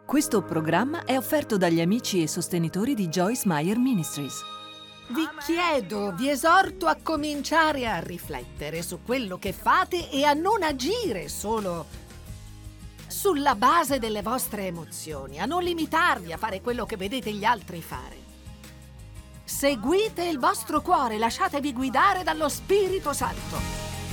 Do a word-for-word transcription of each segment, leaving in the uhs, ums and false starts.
Questo programma è offerto dagli amici e sostenitori di Joyce Meyer Ministries. Vi chiedo, vi esorto a cominciare a riflettere su quello che fate e a non agire solo sulla base delle vostre emozioni, a non limitarvi a fare quello che vedete gli altri fare. Seguite il vostro cuore, lasciatevi guidare dallo Spirito Santo.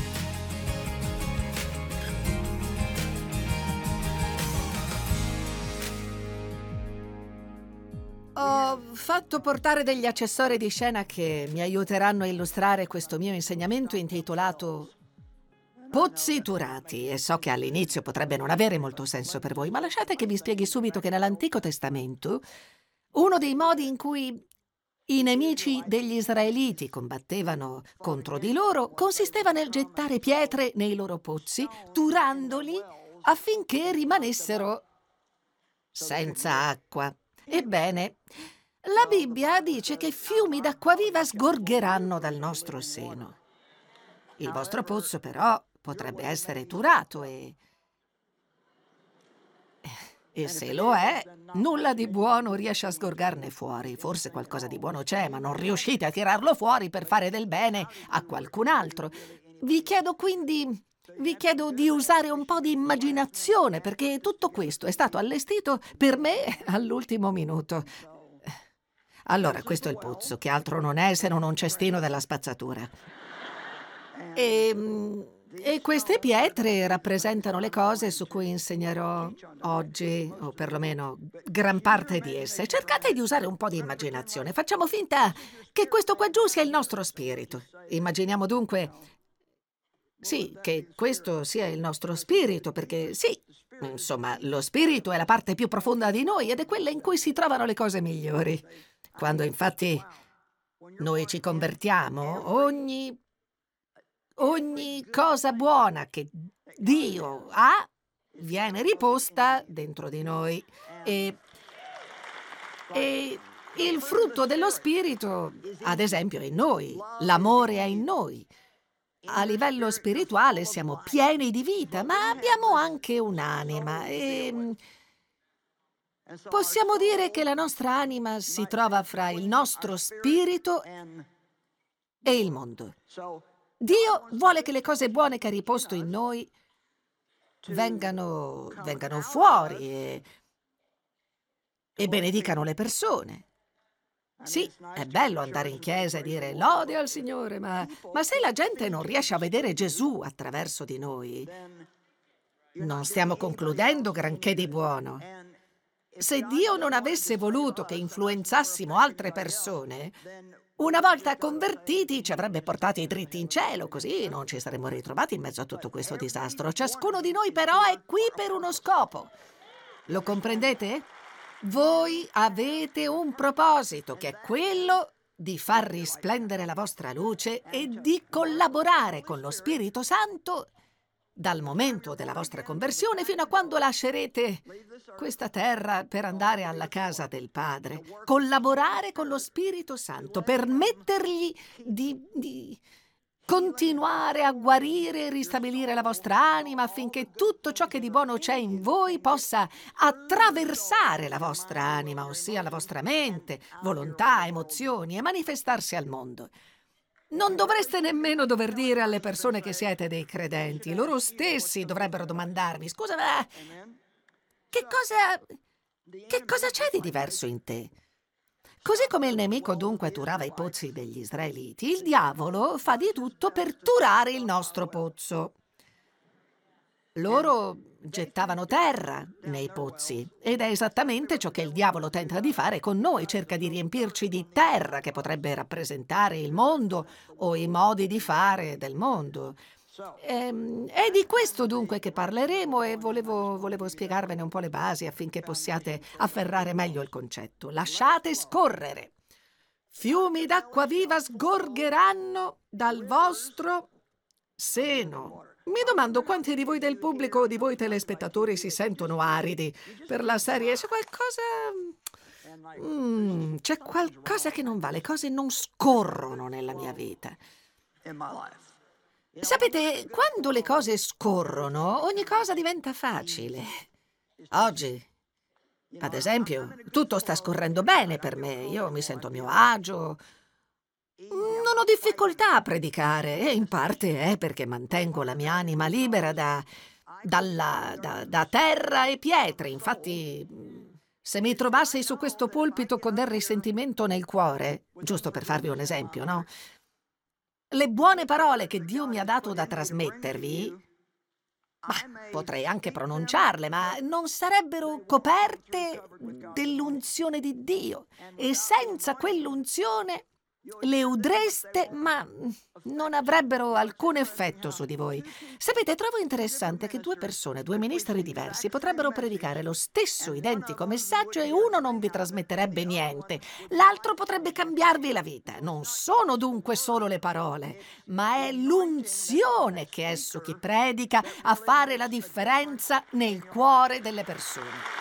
Ho fatto portare degli accessori di scena che mi aiuteranno a illustrare questo mio insegnamento intitolato Pozziturati, e so che all'inizio potrebbe non avere molto senso per voi, ma lasciate che vi spieghi subito che nell'Antico Testamento uno dei modi in cui i nemici degli israeliti combattevano contro di loro consisteva nel gettare pietre nei loro pozzi, turandoli affinché rimanessero senza acqua. Ebbene, la Bibbia dice che fiumi d'acqua viva sgorgeranno dal nostro seno. Il vostro pozzo, però, potrebbe essere turato e... E se lo è, nulla di buono riesce a sgorgarne fuori. Forse qualcosa di buono c'è, ma non riuscite a tirarlo fuori per fare del bene a qualcun altro. Vi chiedo quindi... Vi chiedo di usare un po' di immaginazione, perché tutto questo è stato allestito per me all'ultimo minuto. Allora, questo è il pozzo, che altro non è se non un cestino della spazzatura. E, e queste pietre rappresentano le cose su cui insegnerò oggi, o perlomeno gran parte di esse. Cercate di usare un po' di immaginazione. Facciamo finta che questo qua giù sia il nostro spirito. Immaginiamo dunque... Sì, che questo sia il nostro spirito, perché sì, insomma, lo spirito è la parte più profonda di noi ed è quella in cui si trovano le cose migliori. Quando infatti noi ci convertiamo, ogni, ogni cosa buona che Dio ha viene riposta dentro di noi e, e il frutto dello spirito, ad esempio, è in noi, l'amore è in noi. A livello spirituale siamo pieni di vita, ma abbiamo anche un'anima e possiamo dire che la nostra anima si trova fra il nostro spirito e il mondo. Dio vuole che le cose buone che ha riposto in noi vengano, vengano fuori e, e benedicano le persone. Sì, è bello andare in chiesa e dire lode al Signore, ma, ma se la gente non riesce a vedere Gesù attraverso di noi, non stiamo concludendo granché di buono. Se Dio non avesse voluto che influenzassimo altre persone, una volta convertiti ci avrebbe portati dritti in cielo, così non ci saremmo ritrovati in mezzo a tutto questo disastro. Ciascuno di noi però è qui per uno scopo. Lo comprendete? Voi avete un proposito, che è quello di far risplendere la vostra luce e di collaborare con lo Spirito Santo dal momento della vostra conversione fino a quando lascerete questa terra per andare alla casa del Padre. Collaborare con lo Spirito Santo, permettergli di... di continuare a guarire e ristabilire la vostra anima affinché tutto ciò che di buono c'è in voi possa attraversare la vostra anima, ossia la vostra mente, volontà, emozioni, e manifestarsi al mondo. Non dovreste nemmeno dover dire alle persone che siete dei credenti. Loro stessi dovrebbero domandarvi: scusa, ma che cosa... che cosa c'è di diverso in te? Così come il nemico dunque turava i pozzi degli israeliti, il diavolo fa di tutto per turare il nostro pozzo. Loro gettavano terra nei pozzi ed è esattamente ciò che il diavolo tenta di fare con noi, cerca di riempirci di terra che potrebbe rappresentare il mondo o i modi di fare del mondo. Ehm, È di questo dunque che parleremo e volevo, volevo spiegarvene un po' le basi affinché possiate afferrare meglio il concetto. Lasciate scorrere. Fiumi d'acqua viva sgorgeranno dal vostro seno. Mi domando quanti di voi del pubblico o di voi telespettatori si sentono aridi per la serie. C'è qualcosa... Mm, c'è qualcosa che non va, le cose non scorrono nella mia vita. Sapete, quando le cose scorrono, ogni cosa diventa facile. Oggi Ad esempio, tutto sta scorrendo bene per me, io mi sento a mio agio, non ho difficoltà a predicare e in parte è perché mantengo la mia anima libera da, dalla, da, da terra e pietre. Infatti, se mi trovassi su questo pulpito con del risentimento nel cuore, giusto per farvi un esempio, no? Le buone parole che Dio mi ha dato da trasmettervi, bah, potrei anche pronunciarle, ma non sarebbero coperte dell'unzione di Dio. E senza quell'unzione le udreste, ma non avrebbero alcun effetto su di voi. Sapete, trovo interessante che due persone, due ministeri diversi, potrebbero predicare lo stesso identico messaggio e uno non vi trasmetterebbe niente, l'altro potrebbe cambiarvi la vita. Non sono dunque solo le parole, ma è l'unzione che è su chi predica a fare la differenza nel cuore delle persone.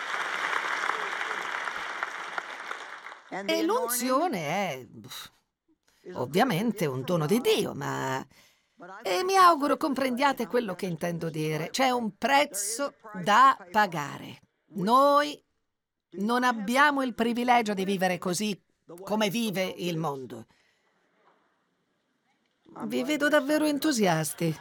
E l'unzione è ovviamente un dono di Dio, ma... E mi auguro comprendiate quello che intendo dire. C'è un prezzo da pagare. Noi non abbiamo il privilegio di vivere così come vive il mondo. Vi vedo davvero entusiasti.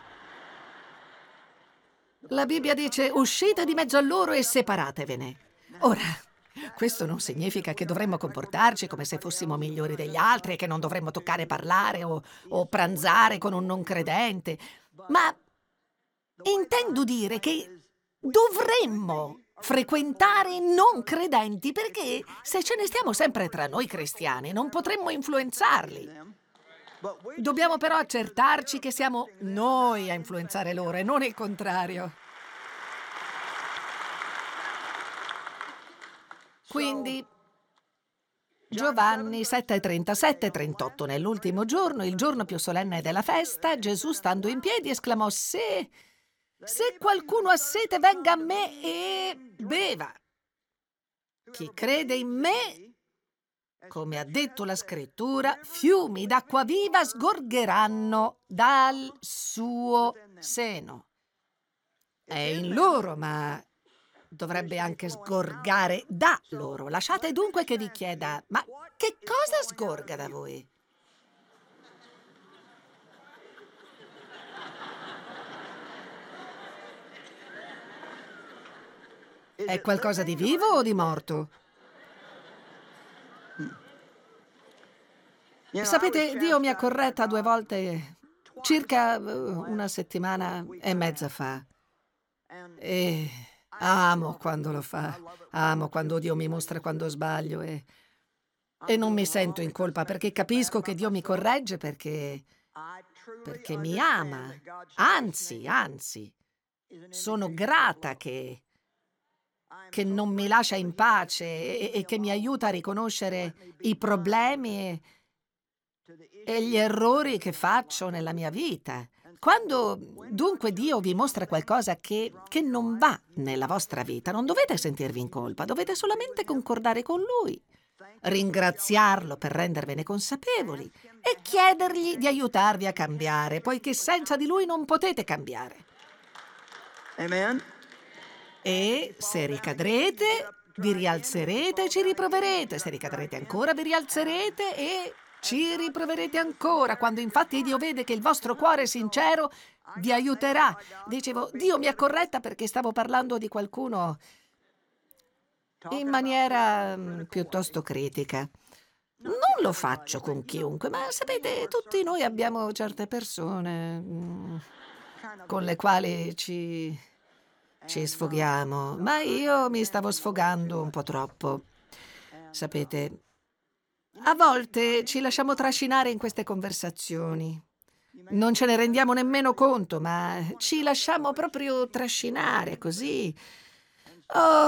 La Bibbia dice: uscite di mezzo a loro e separatevene. Ora, questo non significa che dovremmo comportarci come se fossimo migliori degli altri e che non dovremmo toccare, parlare o, o pranzare con un non credente, ma intendo dire che dovremmo frequentare non credenti, perché se ce ne stiamo sempre tra noi cristiani non potremmo influenzarli. Dobbiamo però accertarci che siamo noi a influenzare loro e non il contrario. Quindi, Giovanni sette trentasette trentotto, nell'ultimo giorno, il giorno più solenne della festa, Gesù, stando in piedi, esclamò: se, se qualcuno ha sete, venga a me e beva. Chi crede in me, come ha detto la Scrittura, fiumi d'acqua viva sgorgeranno dal suo seno. È in loro, ma dovrebbe anche sgorgare da loro. Lasciate dunque che vi chieda: ma che cosa sgorga da voi? È qualcosa di vivo o di morto? Sapete, Dio mi ha corretta due volte circa una settimana e mezza fa. E amo quando lo fa. Amo quando Dio mi mostra quando sbaglio e, e non mi sento in colpa, perché capisco che Dio mi corregge perché, perché mi ama. Anzi, anzi, sono grata che, che non mi lascia in pace e, e che mi aiuta a riconoscere i problemi e, e gli errori che faccio nella mia vita. Quando dunque Dio vi mostra qualcosa che, che non va nella vostra vita, non dovete sentirvi in colpa, dovete solamente concordare con Lui, ringraziarlo per rendervene consapevoli e chiedergli di aiutarvi a cambiare, poiché senza di Lui non potete cambiare. Amen. E se ricadrete, vi rialzerete e ci riproverete. Se ricadrete ancora, vi rialzerete e ci riproverete ancora. Quando infatti Dio vede che il vostro cuore è sincero, vi aiuterà. Dicevo, Dio mi ha corretta perché stavo parlando di qualcuno in maniera mm, piuttosto critica. Non lo faccio con chiunque, ma sapete, tutti noi abbiamo certe persone mm, con le quali ci, ci sfoghiamo, ma io mi stavo sfogando un po' troppo. Sapete, a volte ci lasciamo trascinare in queste conversazioni. Non ce ne rendiamo nemmeno conto, ma ci lasciamo proprio trascinare così. Oh,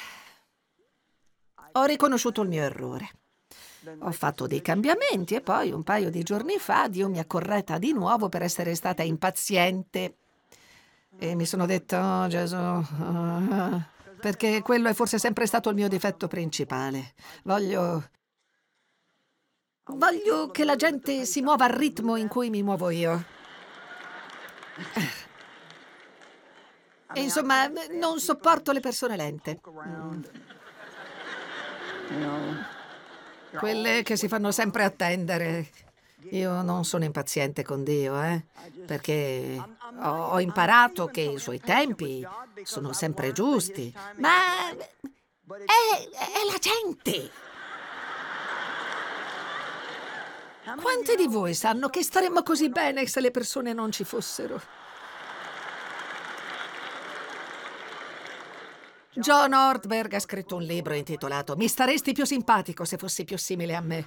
ho riconosciuto il mio errore. Ho fatto dei cambiamenti e poi un paio di giorni fa Dio mi ha corretta di nuovo per essere stata impaziente. E mi sono detto: oh Gesù, oh, perché quello è forse sempre stato il mio difetto principale. Voglio... Voglio che la gente si muova al ritmo in cui mi muovo io. E insomma, non sopporto le persone lente. Mm. You know, Quelle che si fanno sempre attendere. Io non sono impaziente con Dio, eh? Perché ho, ho imparato che i suoi tempi sono sempre giusti. Ma è, è la gente. Quanti di voi sanno che staremmo così bene se le persone non ci fossero? John Ortberg ha scritto un libro intitolato Mi staresti più simpatico se fossi più simile a me.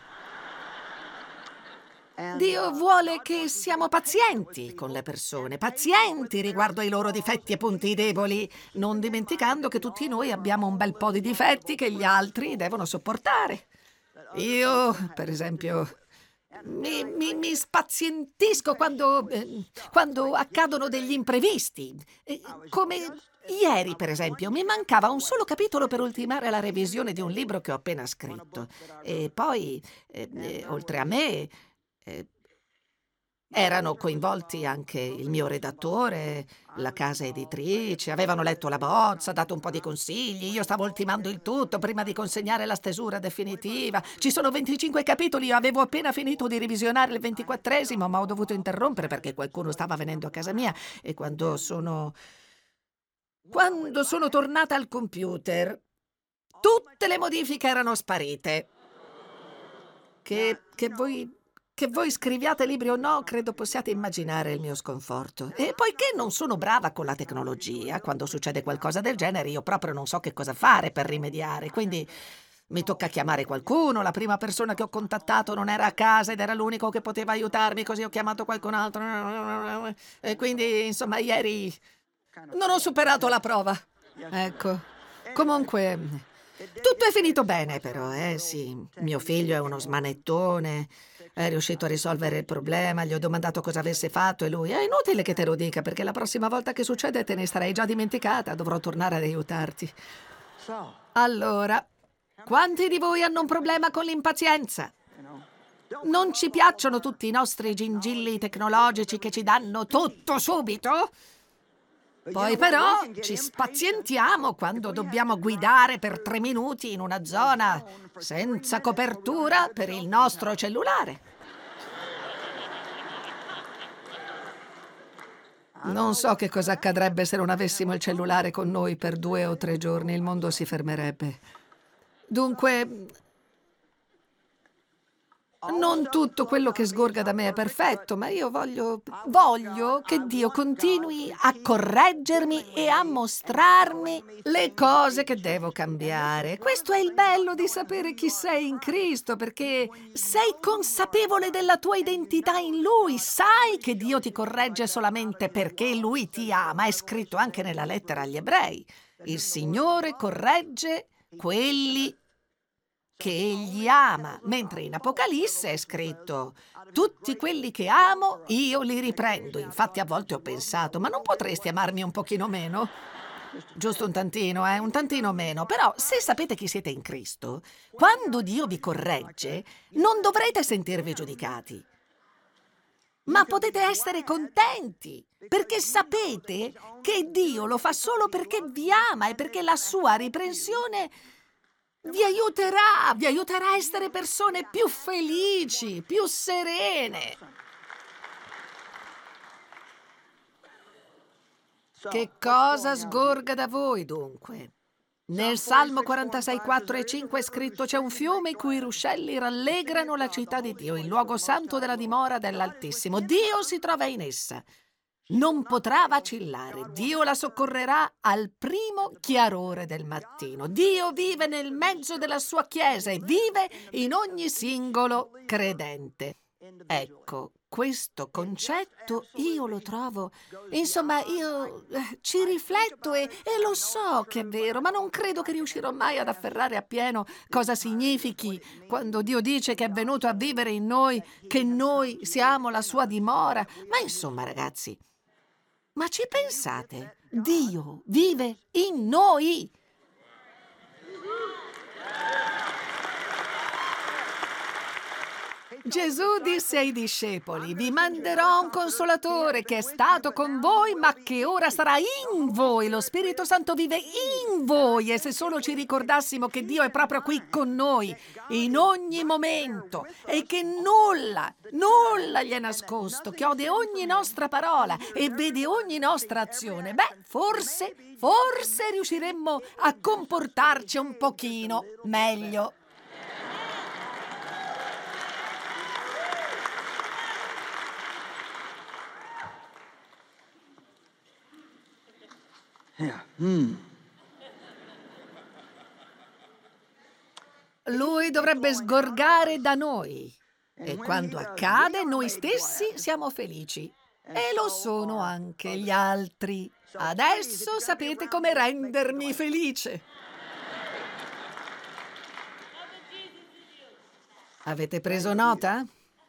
Dio vuole che siamo pazienti con le persone, pazienti riguardo ai loro difetti e punti deboli, non dimenticando che tutti noi abbiamo un bel po' di difetti che gli altri devono sopportare. Io, per esempio, mi, mi, mi spazientisco quando, eh, quando accadono degli imprevisti. Eh, come ieri, per esempio, mi mancava un solo capitolo per ultimare la revisione di un libro che ho appena scritto. E poi, eh, eh, oltre a me, eh, erano coinvolti anche il mio redattore, la casa editrice, avevano letto la bozza, dato un po' di consigli, io stavo ultimando il tutto prima di consegnare la stesura definitiva. Ci sono venticinque capitoli, io avevo appena finito di revisionare il ventiquattresimo, ma ho dovuto interrompere perché qualcuno stava venendo a casa mia e quando sono... Quando sono tornata al computer, tutte le modifiche erano sparite. Che, che voi... Che voi scriviate libri o no, credo possiate immaginare il mio sconforto. E poiché non sono brava con la tecnologia, quando succede qualcosa del genere io proprio non so che cosa fare per rimediare, quindi mi tocca chiamare qualcuno. La prima persona che ho contattato non era a casa ed era l'unico che poteva aiutarmi, così ho chiamato qualcun altro. E quindi, insomma, ieri non ho superato la prova. Ecco. Comunque, tutto è finito bene però, eh sì. Mio figlio è uno smanettone. È riuscito a risolvere il problema, gli ho domandato cosa avesse fatto e lui: è inutile che te lo dica perché la prossima volta che succede te ne sarai già dimenticata, dovrò tornare ad aiutarti. Allora, quanti di voi hanno un problema con l'impazienza? Non ci piacciono tutti i nostri gingilli tecnologici che ci danno tutto subito? Poi però ci spazientiamo quando dobbiamo guidare per tre minuti in una zona senza copertura per il nostro cellulare. Non so che cosa accadrebbe se non avessimo il cellulare con noi per due o tre giorni, il mondo si fermerebbe. Dunque, non tutto quello che sgorga da me è perfetto, ma io voglio, voglio che Dio continui a correggermi e a mostrarmi le cose che devo cambiare. Questo è il bello di sapere chi sei in Cristo, perché sei consapevole della tua identità in Lui, sai che Dio ti corregge solamente perché Lui ti ama, è scritto anche nella lettera agli Ebrei. Il Signore corregge quelli che egli ama, mentre in Apocalisse è scritto: tutti quelli che amo io li riprendo. Infatti a volte ho pensato: ma non potresti amarmi un pochino meno? Giusto un tantino, eh, un tantino meno. Però se sapete chi siete in Cristo, quando Dio vi corregge, non dovrete sentirvi giudicati, ma potete essere contenti, perché sapete che Dio lo fa solo perché vi ama e perché la sua riprensione vi aiuterà, vi aiuterà a essere persone più felici, più serene. Che cosa sgorga da voi, dunque? Nel Salmo quarantasei, quattro e cinque è scritto: c'è un fiume i cui ruscelli rallegrano la città di Dio, il luogo santo della dimora dell'Altissimo. Dio si trova in essa. Non potrà vacillare. Dio la soccorrerà al primo chiarore del mattino. Dio vive nel mezzo della sua chiesa e vive in ogni singolo credente. Ecco, questo concetto io lo trovo, insomma, io eh, ci rifletto e, e lo so che è vero, ma non credo che riuscirò mai ad afferrare appieno cosa significhi quando Dio dice che è venuto a vivere in noi, che noi siamo la sua dimora. Ma insomma, ragazzi, ma ci pensate? Dio vive in noi. Gesù disse ai discepoli: vi manderò un consolatore che è stato con voi, ma che ora sarà in voi. Lo Spirito Santo vive in voi, e se solo ci ricordassimo che Dio è proprio qui con noi, in ogni momento, e che nulla, nulla gli è nascosto, che ode ogni nostra parola e vede ogni nostra azione, beh, forse, forse riusciremmo a comportarci un pochino meglio. Yeah. Hmm. Lui dovrebbe sgorgare da noi, e quando accade noi stessi siamo felici, e lo sono anche gli altri. Adesso sapete come rendermi felice. Avete preso nota?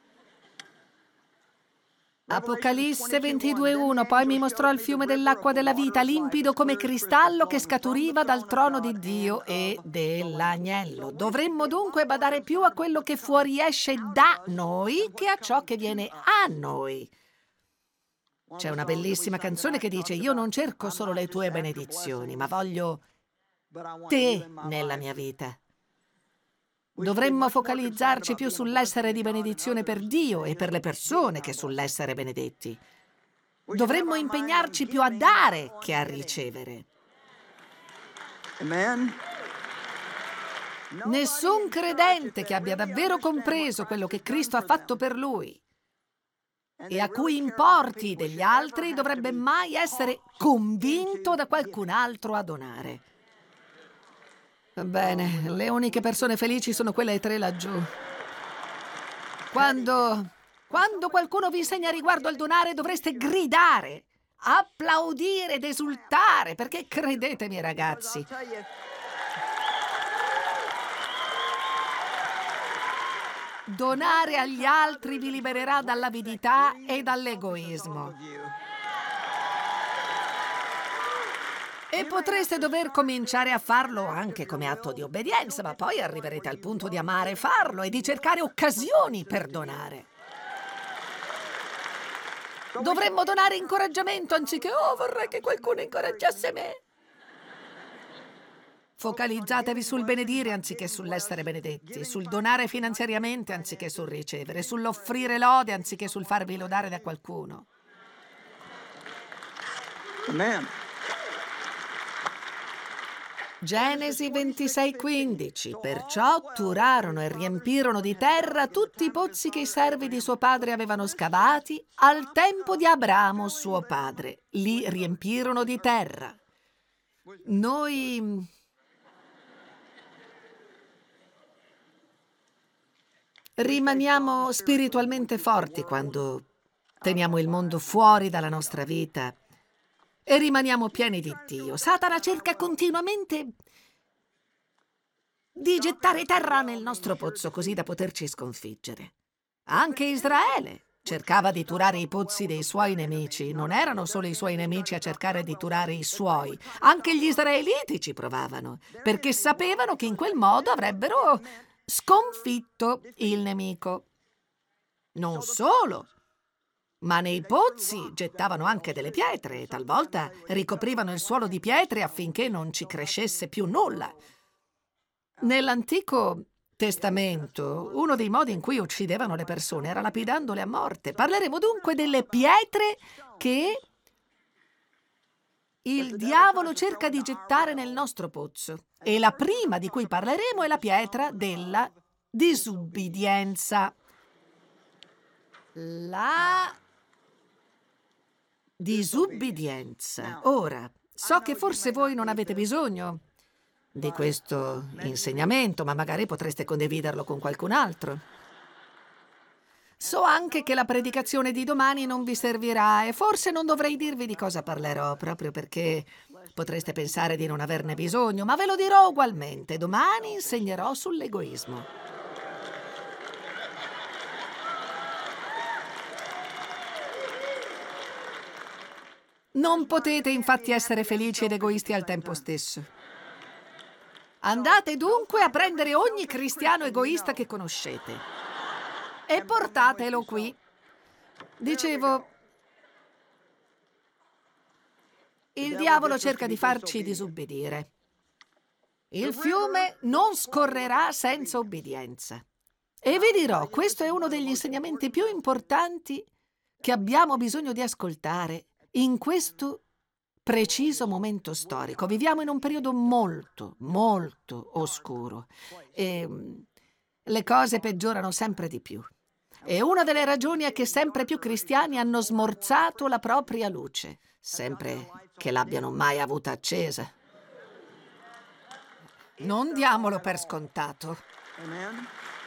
Apocalisse ventidue uno, poi mi mostrò il fiume dell'acqua della vita, limpido come cristallo, che scaturiva dal trono di Dio e dell'agnello. Dovremmo dunque badare più a quello che fuoriesce da noi che a ciò che viene a noi. C'è una bellissima canzone che dice: io non cerco solo le tue benedizioni, ma voglio te nella mia vita. Dovremmo focalizzarci più sull'essere di benedizione per Dio e per le persone che sull'essere benedetti. Dovremmo impegnarci più a dare che a ricevere. Amen. Nessun credente che abbia davvero compreso quello che Cristo ha fatto per lui e a cui importi degli altri dovrebbe mai essere convinto da qualcun altro a donare. Bene, le uniche persone felici sono quelle tre laggiù. Quando, quando qualcuno vi insegna riguardo al donare, dovreste gridare, applaudire ed esultare, perché credetemi, ragazzi, donare agli altri vi libererà dall'avidità e dall'egoismo. E potreste dover cominciare a farlo anche come atto di obbedienza, ma poi arriverete al punto di amare farlo e di cercare occasioni per donare. Dovremmo donare incoraggiamento anziché «Oh, vorrei che qualcuno incoraggiasse me». Focalizzatevi sul benedire anziché sull'essere benedetti, sul donare finanziariamente anziché sul ricevere, sull'offrire lode anziché sul farvi lodare da qualcuno. Amen. Genesi ventisei quindici. Perciò turarono e riempirono di terra tutti i pozzi che i servi di suo padre avevano scavati al tempo di Abramo suo padre. Li riempirono di terra. Noi rimaniamo spiritualmente forti quando teniamo il mondo fuori dalla nostra vita e rimaniamo pieni di Dio. Satana cerca continuamente di gettare terra nel nostro pozzo così da poterci sconfiggere. Anche Israele cercava di turare i pozzi dei suoi nemici. Non erano solo i suoi nemici a cercare di turare i suoi. Anche gli israeliti ci provavano, perché sapevano che in quel modo avrebbero sconfitto il nemico. Non solo, ma nei pozzi gettavano anche delle pietre e talvolta ricoprivano il suolo di pietre affinché non ci crescesse più nulla. Nell'Antico Testamento, uno dei modi in cui uccidevano le persone era lapidandole a morte. Parleremo dunque delle pietre che il diavolo cerca di gettare nel nostro pozzo. E la prima di cui parleremo è la pietra della disubbidienza. La disubbidienza. Ora, so che forse voi non avete bisogno di questo insegnamento, ma magari potreste condividerlo con qualcun altro. So anche che la predicazione di domani non vi servirà e forse non dovrei dirvi di cosa parlerò, proprio perché potreste pensare di non averne bisogno, ma ve lo dirò ugualmente. Domani insegnerò sull'egoismo. Non potete infatti essere felici ed egoisti al tempo stesso. Andate dunque a prendere ogni cristiano egoista che conoscete e portatelo qui. Dicevo, il diavolo cerca di farci disubbidire. Il fiume non scorrerà senza obbedienza. E vi dirò, questo è uno degli insegnamenti più importanti che abbiamo bisogno di ascoltare in questo preciso momento storico. Viviamo in un periodo molto, molto oscuro e mm, le cose peggiorano sempre di più. E una delle ragioni è che sempre più cristiani hanno smorzato la propria luce, sempre che l'abbiano mai avuta accesa. Non diamolo per scontato. Amen.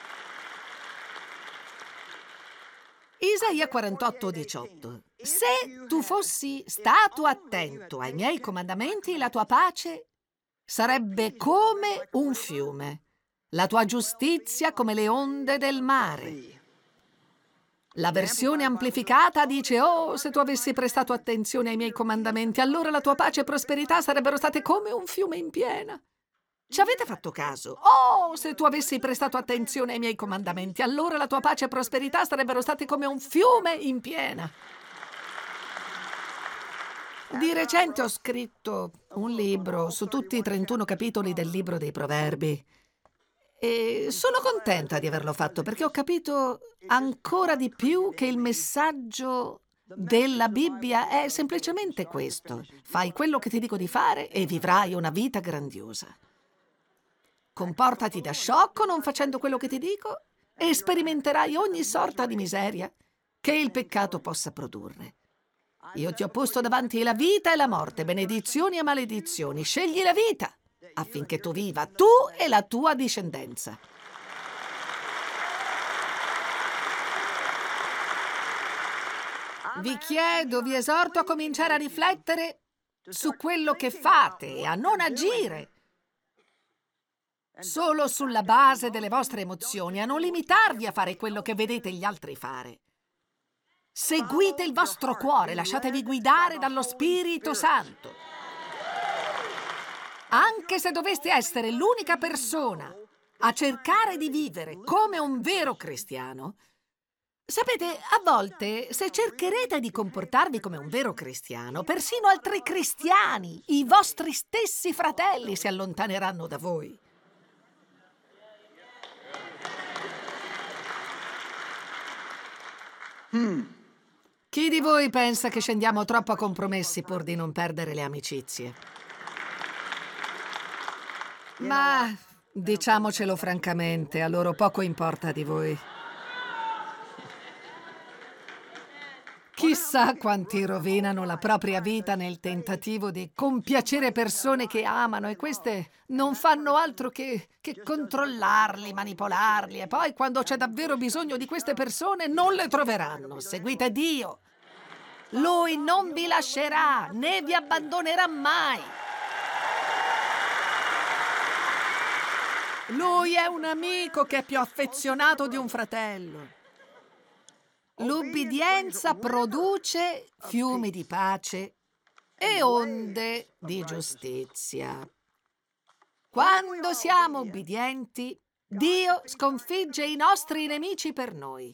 Isaia quarantotto, diciotto. Se tu fossi stato attento ai miei comandamenti, la tua pace sarebbe come un fiume, la tua giustizia come le onde del mare. La versione amplificata dice: oh, se tu avessi prestato attenzione ai miei comandamenti, allora la tua pace e prosperità sarebbero state come un fiume in piena. Ci avete fatto caso? Oh, se tu avessi prestato attenzione ai miei comandamenti, allora la tua pace e prosperità sarebbero state come un fiume in piena. Di recente ho scritto un libro su tutti i trentuno capitoli del libro dei Proverbi e sono contenta di averlo fatto perché ho capito ancora di più che il messaggio della Bibbia è semplicemente questo: fai quello che ti dico di fare e vivrai una vita grandiosa. Comportati da sciocco non facendo quello che ti dico e sperimenterai ogni sorta di miseria che il peccato possa produrre. Io ti ho posto davanti la vita e la morte, benedizioni e maledizioni. Scegli la vita affinché tu viva, tu e la tua discendenza. Vi chiedo, vi esorto a cominciare a riflettere su quello che fate e a non agire solo sulla base delle vostre emozioni, a non limitarvi a fare quello che vedete gli altri fare. Seguite il vostro cuore, lasciatevi guidare dallo Spirito Santo. Anche se doveste essere l'unica persona a cercare di vivere come un vero cristiano, sapete, a volte, se cercherete di comportarvi come un vero cristiano, persino altri cristiani, i vostri stessi fratelli, si allontaneranno da voi. Hmm. Chi di voi pensa che scendiamo troppo a compromessi pur di non perdere le amicizie? Ma diciamocelo francamente, a loro poco importa di voi. Chissà quanti rovinano la propria vita nel tentativo di compiacere persone che amano e queste non fanno altro che, che controllarli, manipolarli e poi quando c'è davvero bisogno di queste persone non le troveranno. Seguite Dio. Lui non vi lascerà né vi abbandonerà mai. Lui è un amico che è più affezionato di un fratello. L'ubbidienza produce fiumi di pace e onde di giustizia. Quando siamo ubbidienti, Dio sconfigge i nostri nemici per noi.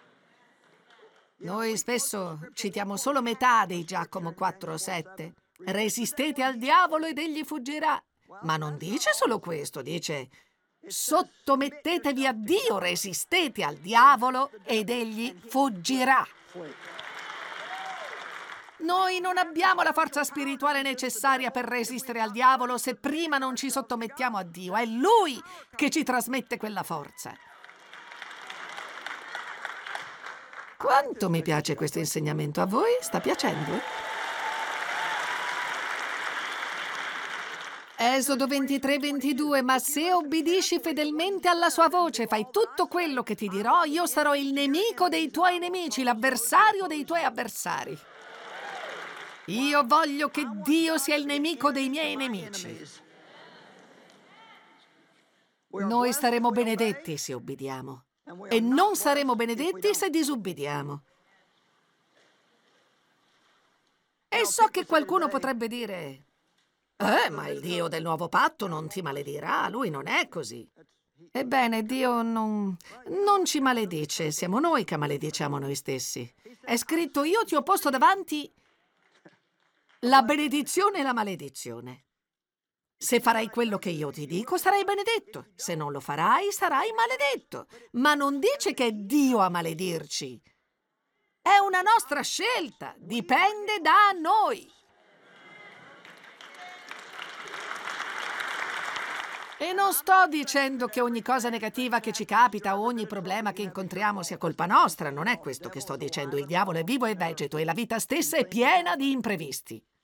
Noi spesso citiamo solo metà dei Giacomo quattro sette. Resistete al diavolo ed egli fuggirà. Ma non dice solo questo, dice: sottomettetevi a Dio, resistete al diavolo ed egli fuggirà. Noi non abbiamo la forza spirituale necessaria per resistere al diavolo se prima non ci sottomettiamo a Dio. È Lui che ci trasmette quella forza. Quanto mi piace questo insegnamento. A voi sta piacendo? Esodo ventitré ventidue. Ma se obbedisci fedelmente alla sua voce, fai tutto quello che ti dirò, io sarò il nemico dei tuoi nemici, l'avversario dei tuoi avversari. Io voglio che Dio sia il nemico dei miei nemici. Noi saremo benedetti se obbediamo e non saremo benedetti se disobbediamo. E so che qualcuno potrebbe dire: Eh, ma il Dio del nuovo patto non ti maledirà, lui non è così. Ebbene, Dio non, non ci maledice, siamo noi che malediciamo noi stessi. È scritto: io ti ho posto davanti la benedizione e la maledizione. Se farai quello che io ti dico, sarai benedetto. Se non lo farai, sarai maledetto. Ma non dice che è Dio a maledirci. È una nostra scelta, dipende da noi. E non sto dicendo che ogni cosa negativa che ci capita o ogni problema che incontriamo sia colpa nostra, non è questo che sto dicendo. Il diavolo è vivo e vegeto e la vita stessa è piena di imprevisti.